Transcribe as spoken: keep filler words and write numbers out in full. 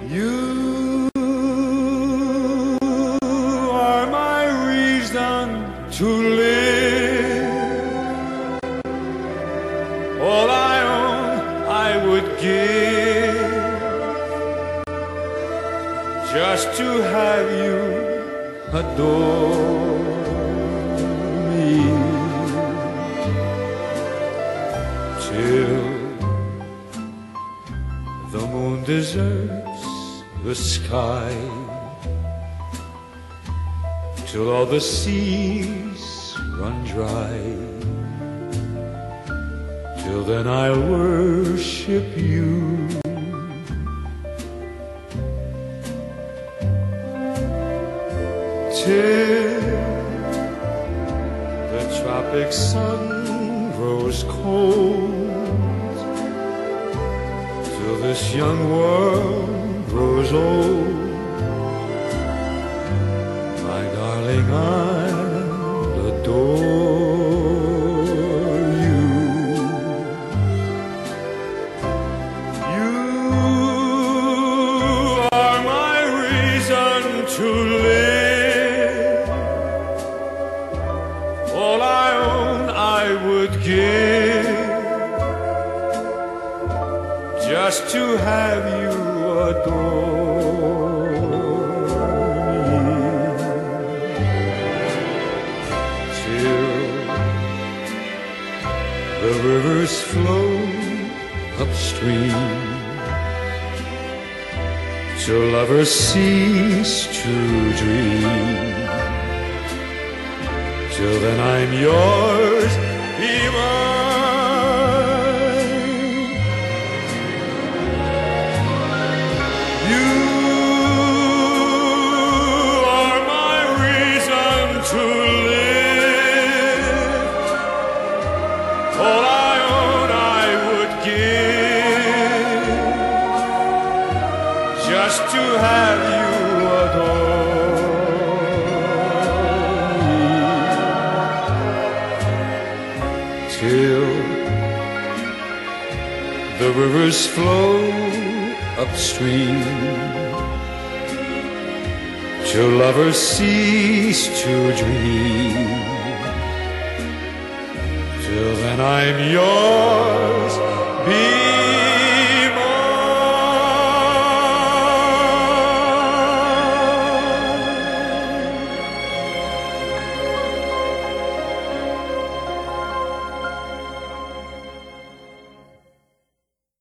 You are my reason to live. All I own I would give just to have you adore me, till the moon deserts the sky, till all the seas run dry. Till then I'll worship you. Till the tropic sun grows cold, till this young world grows old, my darling, I'll adore you. You are my reason to live. All I own I would give just to have you adore me, till the rivers flow upstream, till lovers cease to dream. Till then I'm yours, be mine. You are my reason to live. All I own I would give just to have you adore. Till the rivers flow upstream, till lovers cease to dream. Till then I'm yours, be